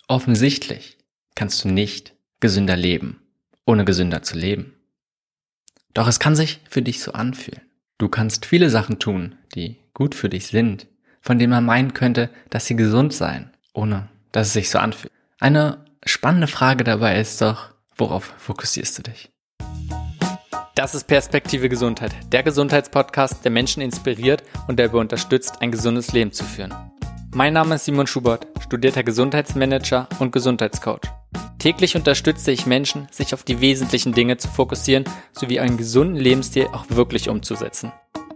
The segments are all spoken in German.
Offensichtlich kannst du nicht gesünder leben, ohne gesünder zu leben. Doch es kann sich für dich so anfühlen. Du kannst viele Sachen tun, die gut für dich sind, von denen man meinen könnte, dass sie gesund seien, ohne dass es sich so anfühlt. Eine spannende Frage dabei ist doch, worauf fokussierst du dich? Das ist Perspektive Gesundheit, der Gesundheitspodcast, der Menschen inspiriert und der dabei unterstützt, ein gesundes Leben zu führen. Mein Name ist Simon Schubert, studierter Gesundheitsmanager und Gesundheitscoach. Täglich unterstütze ich Menschen, sich auf die wesentlichen Dinge zu fokussieren, sowie einen gesunden Lebensstil auch wirklich umzusetzen.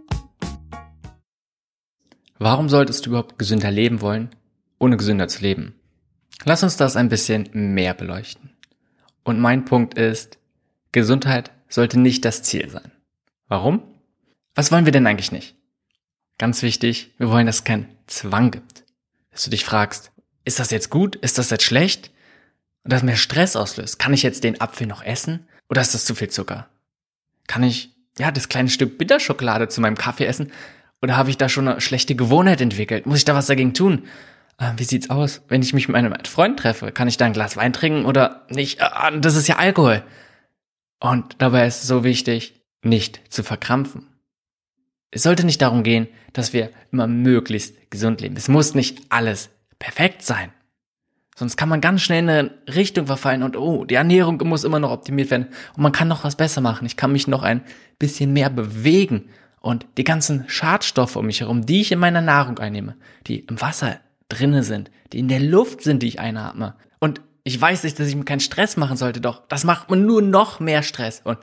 Warum solltest du überhaupt gesünder leben wollen, ohne gesünder zu leben? Lass uns das ein bisschen mehr beleuchten. Und mein Punkt ist, Gesundheit sollte nicht das Ziel sein. Warum? Was wollen wir denn eigentlich nicht? Ganz wichtig, wir wollen, dass es keinen Zwang gibt. Dass du dich fragst, ist das jetzt gut? Ist das jetzt schlecht? Und das mehr Stress auslöst. Kann ich jetzt den Apfel noch essen? Oder ist das zu viel Zucker? Kann ich, das kleine Stück Bitterschokolade zu meinem Kaffee essen? Oder habe ich da schon eine schlechte Gewohnheit entwickelt? Muss ich da was dagegen tun? Wie sieht's aus, wenn ich mich mit meinem Freund treffe? Kann ich da ein Glas Wein trinken oder nicht? Das ist ja Alkohol. Und dabei ist es so wichtig, nicht zu verkrampfen. Es sollte nicht darum gehen, dass wir immer möglichst gesund leben. Es muss nicht alles perfekt sein. Sonst kann man ganz schnell in eine Richtung verfallen und die Ernährung muss immer noch optimiert werden. Und man kann noch was besser machen. Ich kann mich noch ein bisschen mehr bewegen. Und die ganzen Schadstoffe um mich herum, die ich in meiner Nahrung einnehme, die im Wasser drinne sind, die in der Luft sind, die ich einatme. Und ich weiß nicht, dass ich mir keinen Stress machen sollte, doch das macht mir nur noch mehr Stress. Und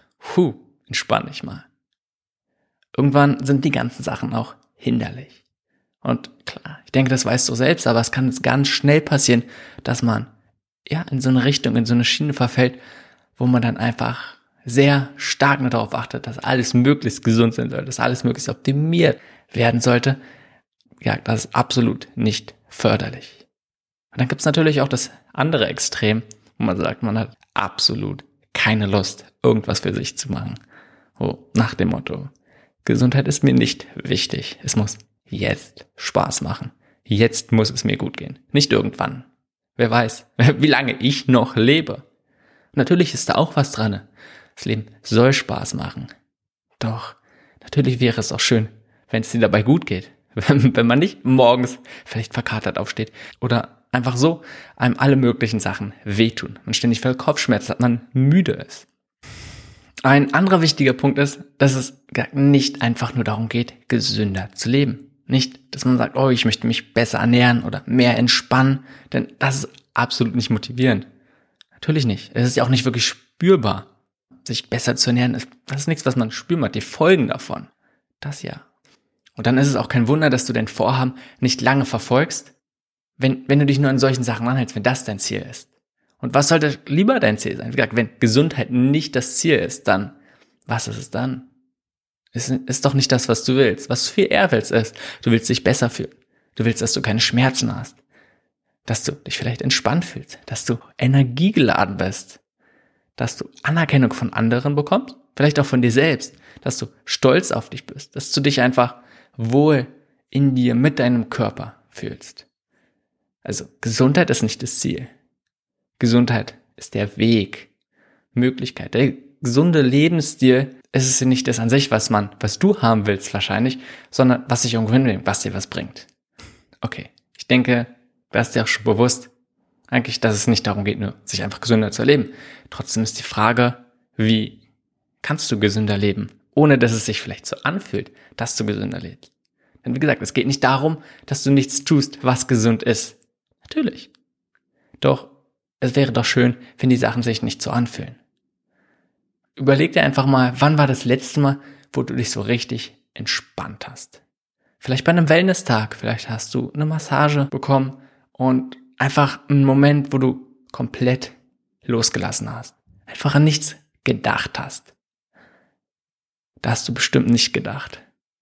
entspann dich mal. Irgendwann sind die ganzen Sachen auch hinderlich. Und klar, ich denke, das weißt du selbst, aber es kann ganz schnell passieren, dass man in so eine Richtung, in so eine Schiene verfällt, wo man dann einfach sehr stark nur darauf achtet, dass alles möglichst gesund sein soll, dass alles möglichst optimiert werden sollte. Ja, das ist absolut nicht förderlich. Und dann gibt es natürlich auch das andere Extrem, wo man sagt, man hat absolut keine Lust, irgendwas für sich zu machen. Nach dem Motto, Gesundheit ist mir nicht wichtig. Es muss jetzt Spaß machen. Jetzt muss es mir gut gehen. Nicht irgendwann. Wer weiß, wie lange ich noch lebe. Natürlich ist da auch was dran. Das Leben soll Spaß machen. Doch natürlich wäre es auch schön, wenn es dir dabei gut geht. Wenn man nicht morgens vielleicht verkatert aufsteht oder einfach so einem alle möglichen Sachen wehtun. Man ständig voll Kopfschmerzen hat, man müde ist. Ein anderer wichtiger Punkt ist, dass es nicht einfach nur darum geht, gesünder zu leben. Nicht, dass man sagt, ich möchte mich besser ernähren oder mehr entspannen, denn das ist absolut nicht motivierend. Natürlich nicht. Es ist ja auch nicht wirklich spürbar. Sich besser zu ernähren, das ist nichts, was man spürbar hat. Die Folgen davon, das ja. Und dann ist es auch kein Wunder, dass du dein Vorhaben nicht lange verfolgst, wenn du dich nur an solchen Sachen anhältst, wenn das dein Ziel ist. Und was sollte lieber dein Ziel sein? Wie gesagt, wenn Gesundheit nicht das Ziel ist, dann, was ist es dann? Ist doch nicht das, was du willst. Was du viel eher willst, ist, du willst dich besser fühlen. Du willst, dass du keine Schmerzen hast. Dass du dich vielleicht entspannt fühlst. Dass du energiegeladen bist. Dass du Anerkennung von anderen bekommst. Vielleicht auch von dir selbst. Dass du stolz auf dich bist. Dass du dich einfach wohl in dir mit deinem Körper fühlst. Also Gesundheit ist nicht das Ziel. Gesundheit ist der Weg, Möglichkeit. Der gesunde Lebensstil ist es nicht das an sich, was du haben willst wahrscheinlich, sondern was sich irgendwo hinbringt, was dir was bringt. Okay, ich denke, da ist dir auch schon bewusst, eigentlich, dass es nicht darum geht, nur sich einfach gesünder zu erleben. Trotzdem ist die Frage, wie kannst du gesünder leben, ohne dass es sich vielleicht so anfühlt, dass du gesünder lebst. Denn wie gesagt, es geht nicht darum, dass du nichts tust, was gesund ist. Natürlich. Doch es wäre doch schön, wenn die Sachen sich nicht so anfühlen. Überleg dir einfach mal, wann war das letzte Mal, wo du dich so richtig entspannt hast? Vielleicht bei einem Wellness-Tag, vielleicht hast du eine Massage bekommen und einfach einen Moment, wo du komplett losgelassen hast. Einfach an nichts gedacht hast. Da hast du bestimmt nicht gedacht.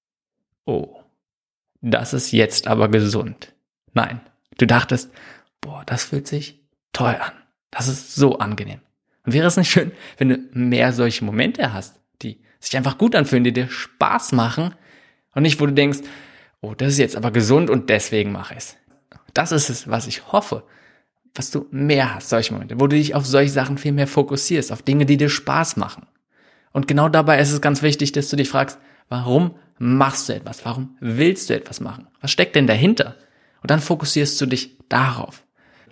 Das ist jetzt aber gesund. Nein, du dachtest, das fühlt sich toll an. Das ist so angenehm. Und wäre es nicht schön, wenn du mehr solche Momente hast, die sich einfach gut anfühlen, die dir Spaß machen und nicht, wo du denkst, das ist jetzt aber gesund und deswegen mache ich es. Das ist es, was ich hoffe. was du mehr hast, solche Momente, wo du dich auf solche Sachen viel mehr fokussierst, auf Dinge, die dir Spaß machen. Und genau dabei ist es ganz wichtig, dass du dich fragst, warum machst du etwas? Warum willst du etwas machen? Was steckt denn dahinter? Und dann fokussierst du dich darauf.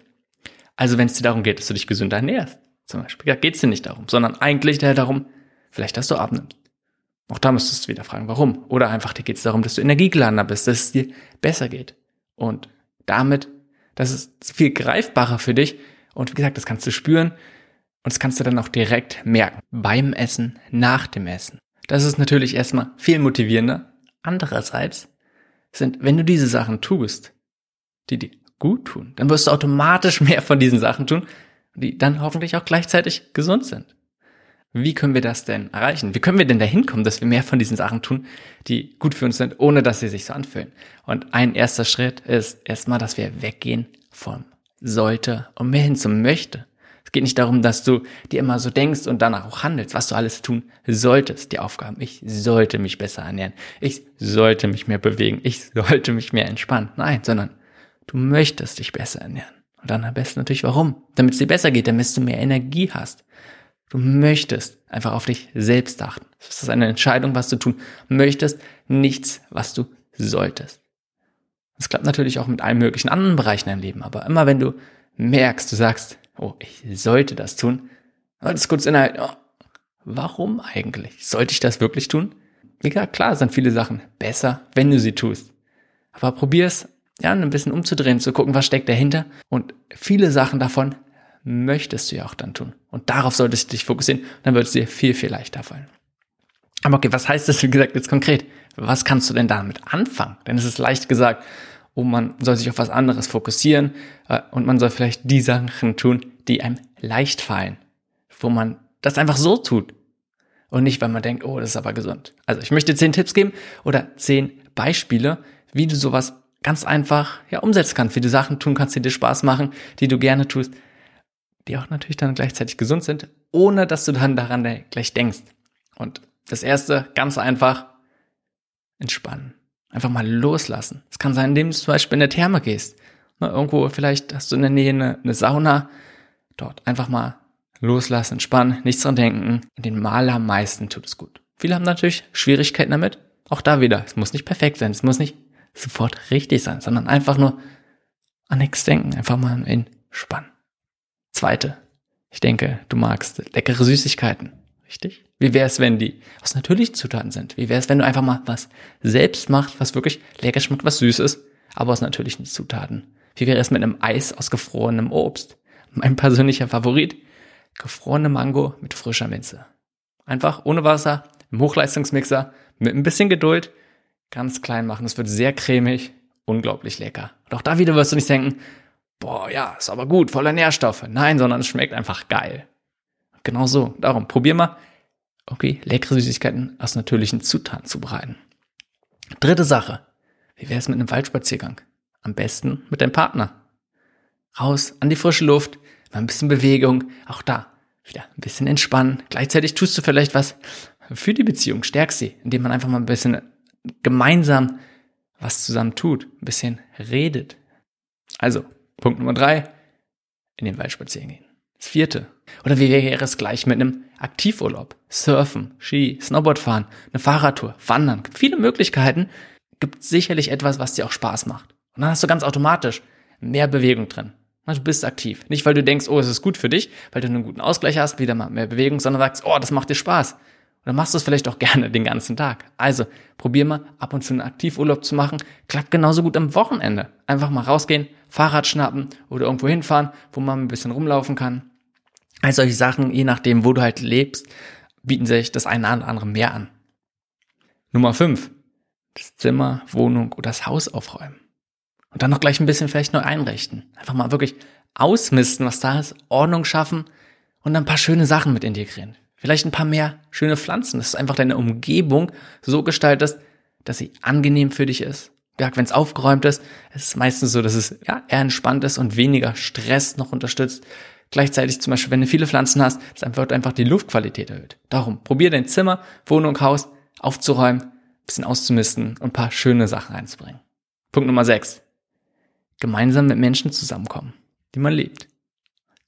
Also wenn es dir darum geht, dass du dich gesünder ernährst, zum Beispiel, da geht es dir nicht darum, sondern eigentlich darum, vielleicht, dass du abnimmst. Auch da müsstest du wieder fragen, warum? Oder einfach dir geht es darum, dass du energiegeladener bist, dass es dir besser geht. Und damit, das ist viel greifbarer für dich. Und wie gesagt, das kannst du spüren und das kannst du dann auch direkt merken. Beim Essen, nach dem Essen. Das ist natürlich erstmal viel motivierender. Andererseits wenn du diese Sachen tust, die dir gut tun, dann wirst du automatisch mehr von diesen Sachen tun, die dann hoffentlich auch gleichzeitig gesund sind. Wie können wir das denn erreichen? Wie können wir denn dahin kommen, dass wir mehr von diesen Sachen tun, die gut für uns sind, ohne dass sie sich so anfühlen? Und ein erster Schritt ist erstmal, dass wir weggehen vom sollte und mehr hin zum möchte. Es geht nicht darum, dass du dir immer so denkst und danach auch handelst, was du alles tun solltest. Die Aufgaben, ich sollte mich besser ernähren, ich sollte mich mehr bewegen, ich sollte mich mehr entspannen. Nein, sondern du möchtest dich besser ernähren. Und dann am besten natürlich warum? Damit es dir besser geht, damit du mehr Energie hast. Du möchtest einfach auf dich selbst achten. Das ist eine Entscheidung, was du tun möchtest, nichts, was du solltest. Das klappt natürlich auch mit allen möglichen anderen Bereichen im Leben, aber immer wenn du merkst, du sagst, oh, ich sollte das tun, das ist kurz innerhalb, oh, warum eigentlich? Sollte ich das wirklich tun? Ja, klar sind viele Sachen besser, wenn du sie tust. Aber probier es, ein bisschen umzudrehen, zu gucken, was steckt dahinter. Und viele Sachen davon möchtest du ja auch dann tun. Und darauf solltest du dich fokussieren, dann wird es dir viel, viel leichter fallen. Aber okay, was heißt das, wie gesagt, jetzt konkret? Was kannst du denn damit anfangen? Denn es ist leicht gesagt, man soll sich auf was anderes fokussieren und man soll vielleicht die Sachen tun, die einem leicht fallen, wo man das einfach so tut und nicht, weil man denkt, oh, das ist aber gesund. Also ich möchte 10 Tipps geben oder 10 Beispiele, wie du sowas ganz einfach umsetzen kannst, wie du Sachen tun kannst, die dir Spaß machen, die du gerne tust, die auch natürlich dann gleichzeitig gesund sind, ohne dass du dann daran gleich denkst. Und das erste, ganz einfach, entspannen. Einfach mal loslassen. Es kann sein, indem du zum Beispiel in der Therme gehst. Irgendwo, vielleicht hast du in der Nähe eine Sauna. Dort einfach mal loslassen, entspannen, nichts dran denken. Und den allermeisten tut es gut. Viele haben natürlich Schwierigkeiten damit. Auch da wieder, es muss nicht perfekt sein, es muss nicht sofort richtig sein, sondern einfach nur an nichts denken, einfach mal entspannen. Zweite, ich denke, du magst leckere Süßigkeiten, richtig? Wie wäre es, wenn die aus natürlichen Zutaten sind? Wie wäre es, wenn du einfach mal was selbst machst, was wirklich lecker schmeckt, was süß ist, aber aus natürlichen Zutaten? Wie wäre es mit einem Eis aus gefrorenem Obst? Mein persönlicher Favorit, gefrorene Mango mit frischer Minze. Einfach ohne Wasser, im Hochleistungsmixer, mit ein bisschen Geduld, ganz klein machen. Es wird sehr cremig, unglaublich lecker. Und auch da wieder wirst du nicht denken, boah, ja, ist aber gut, voller Nährstoffe. Nein, sondern es schmeckt einfach geil. Genau so. Darum, probier mal, leckere Süßigkeiten aus natürlichen Zutaten zu bereiten. Dritte Sache. Wie wäre es mit einem Waldspaziergang? Am besten mit deinem Partner. Raus an die frische Luft, mal ein bisschen Bewegung. Auch da wieder ein bisschen entspannen. Gleichzeitig tust du vielleicht was für die Beziehung, stärkst sie, indem man einfach mal ein bisschen gemeinsam was zusammen tut, ein bisschen redet. Also, Punkt Nummer 3, in den Wald spazieren gehen. Das 4. Oder wie wäre es gleich mit einem Aktivurlaub? Surfen, Ski, Snowboard fahren, eine Fahrradtour, Wandern. Gibt viele Möglichkeiten. Gibt sicherlich etwas, was dir auch Spaß macht. Und dann hast du ganz automatisch mehr Bewegung drin. Du bist aktiv. Nicht, weil du denkst, es ist gut für dich, weil du einen guten Ausgleich hast, wieder mal mehr Bewegung, sondern sagst, das macht dir Spaß. Und dann machst du es vielleicht auch gerne den ganzen Tag. Also, probier mal ab und zu einen Aktivurlaub zu machen. Klappt genauso gut am Wochenende. Einfach mal rausgehen, Fahrrad schnappen oder irgendwo hinfahren, wo man ein bisschen rumlaufen kann. All solche Sachen, je nachdem, wo du halt lebst, bieten sich das eine oder andere mehr an. Nummer 5. Das Zimmer, Wohnung oder das Haus aufräumen. Und dann noch gleich ein bisschen vielleicht neu einrichten. Einfach mal wirklich ausmisten, was da ist, Ordnung schaffen und dann ein paar schöne Sachen mit integrieren. Vielleicht ein paar mehr schöne Pflanzen, dass du einfach deine Umgebung so gestaltest, dass sie angenehm für dich ist. Ja, wenn es aufgeräumt ist, ist es meistens so, dass es eher entspannt ist und weniger Stress noch unterstützt. Gleichzeitig zum Beispiel, wenn du viele Pflanzen hast, wird einfach die Luftqualität erhöht. Darum, probier dein Zimmer, Wohnung, Haus aufzuräumen, ein bisschen auszumisten und ein paar schöne Sachen reinzubringen. Punkt Nummer 6. Gemeinsam mit Menschen zusammenkommen, die man liebt.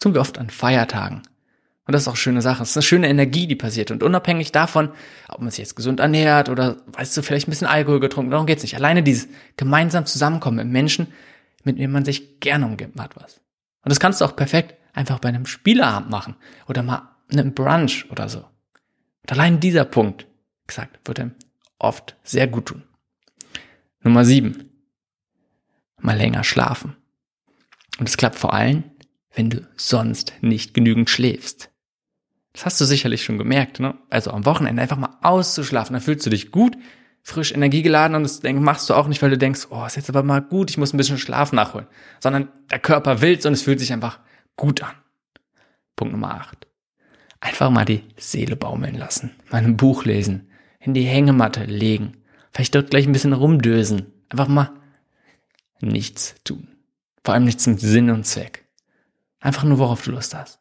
tun wir oft an Feiertagen. Und das ist auch eine schöne Sache. Es ist eine schöne Energie, die passiert. Und unabhängig davon, ob man sich jetzt gesund ernährt oder, weißt du, vielleicht ein bisschen Alkohol getrunken, darum geht's nicht. Alleine dieses gemeinsam Zusammenkommen mit Menschen, mit denen man sich gerne umgibt, hat was. Und das kannst du auch perfekt einfach bei einem Spieleabend machen oder mal einem Brunch oder so. Und allein dieser Punkt, gesagt, wird einem oft sehr gut tun. Nummer 7. Mal länger schlafen. Und es klappt vor allem, wenn du sonst nicht genügend schläfst. Das hast du sicherlich schon gemerkt, ne? Also am Wochenende einfach mal auszuschlafen, dann fühlst du dich gut, frisch energiegeladen und das machst du auch nicht, weil du denkst, oh, ist jetzt aber mal gut, ich muss ein bisschen Schlaf nachholen. Sondern der Körper will's und es fühlt sich einfach gut an. Punkt Nummer 8. Einfach mal die Seele baumeln lassen. Mal ein Buch lesen, in die Hängematte legen, vielleicht dort gleich ein bisschen rumdösen. Einfach mal nichts tun. Vor allem nichts mit Sinn und Zweck. Einfach nur, worauf du Lust hast.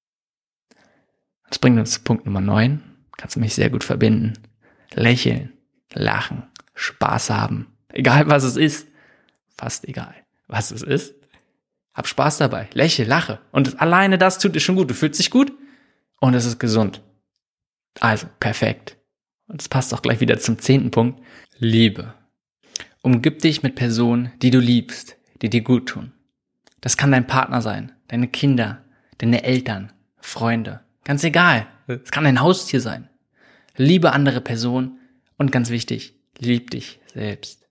Das bringt uns zu Punkt Nummer 9. Kannst du mich sehr gut verbinden. Lächeln, lachen, Spaß haben. Egal was es ist. Fast egal, was es ist. Hab Spaß dabei. Lächle, lache. Und alleine das tut dir schon gut. Du fühlst dich gut und es ist gesund. Also, perfekt. Und es passt auch gleich wieder zum 10. Punkt. Liebe. Umgib dich mit Personen, die du liebst, die dir gut tun. Das kann dein Partner sein, deine Kinder, deine Eltern, Freunde. Ganz egal. Es kann dein Haustier sein. Liebe andere Personen und ganz wichtig, lieb dich selbst.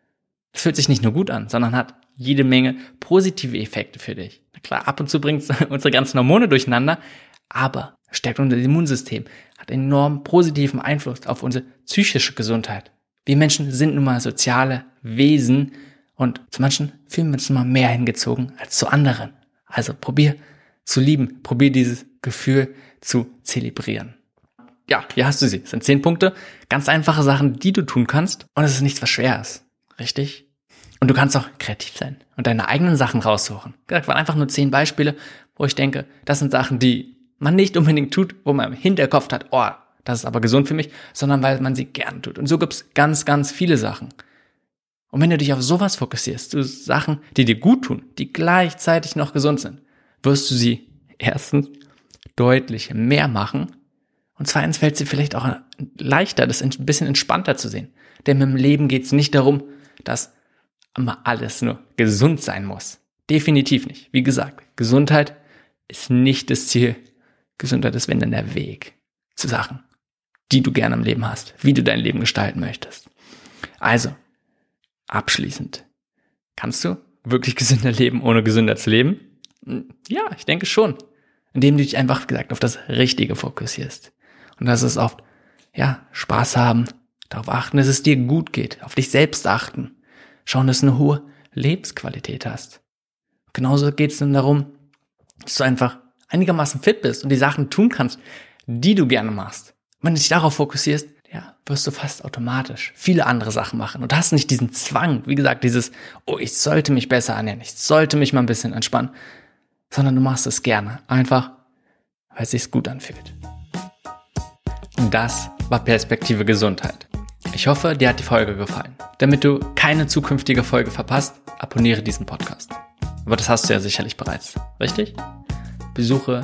Es fühlt sich nicht nur gut an, sondern hat jede Menge positive Effekte für dich. Na klar, ab und zu bringt es unsere ganzen Hormone durcheinander, aber stärkt unser Immunsystem, hat einen enorm positiven Einfluss auf unsere psychische Gesundheit. Wir Menschen sind nun mal soziale Wesen und zu manchen fühlen wir uns nun mal mehr hingezogen als zu anderen. Also probier zu lieben, probier dieses Gefühl zu zelebrieren. Ja, hier hast du sie. Das sind 10 Punkte, ganz einfache Sachen, die du tun kannst und es ist nichts, was schwer ist. Richtig? Und du kannst auch kreativ sein und deine eigenen Sachen raussuchen. Das waren einfach nur 10 Beispiele, wo ich denke, das sind Sachen, die man nicht unbedingt tut, wo man im Hinterkopf hat, oh, das ist aber gesund für mich, sondern weil man sie gern tut. Und so gibt's ganz, ganz viele Sachen. Und wenn du dich auf sowas fokussierst, du Sachen, die dir gut tun, die gleichzeitig noch gesund sind, wirst du sie erstens deutlich mehr machen und zweitens fällt sie vielleicht auch leichter, das ein bisschen entspannter zu sehen. Denn im Leben geht's nicht darum, dass immer alles nur gesund sein muss. Definitiv nicht. Wie gesagt, Gesundheit ist nicht das Ziel. Gesundheit ist, wenn dann der Weg zu Sachen, die du gerne im Leben hast, wie du dein Leben gestalten möchtest. Also, abschließend, kannst du wirklich gesünder leben, ohne gesünder zu leben? Ja, ich denke schon. Indem du dich einfach, wie gesagt, auf das Richtige fokussierst. Und das ist oft, ja, Spaß haben, darauf achten, dass es dir gut geht, auf dich selbst achten, schauen, dass du eine hohe Lebensqualität hast. Genauso geht es dann darum, dass du einfach einigermaßen fit bist und die Sachen tun kannst, die du gerne machst. Wenn du dich darauf fokussierst, ja, wirst du fast automatisch viele andere Sachen machen und hast nicht diesen Zwang, wie gesagt, dieses, oh, ich sollte mich besser ernähren, ich sollte mich mal ein bisschen entspannen, sondern du machst es gerne, einfach, weil es sich gut anfühlt. Und das war Perspektive Gesundheit. Ich hoffe, dir hat die Folge gefallen. Damit du keine zukünftige Folge verpasst, abonniere diesen Podcast. Aber das hast du ja sicherlich bereits, richtig? Besuche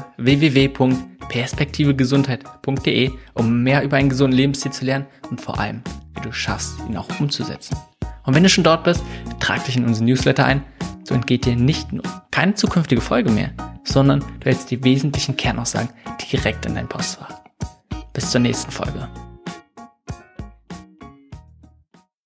www.perspektivegesundheit.de, um mehr über einen gesunden Lebensstil zu lernen und vor allem, wie du schaffst, ihn auch umzusetzen. Und wenn du schon dort bist, trag dich in unseren Newsletter ein. So entgeht dir nicht nur keine zukünftige Folge mehr, sondern du hältst die wesentlichen Kernaussagen direkt in dein Postfach. Bis zur nächsten Folge.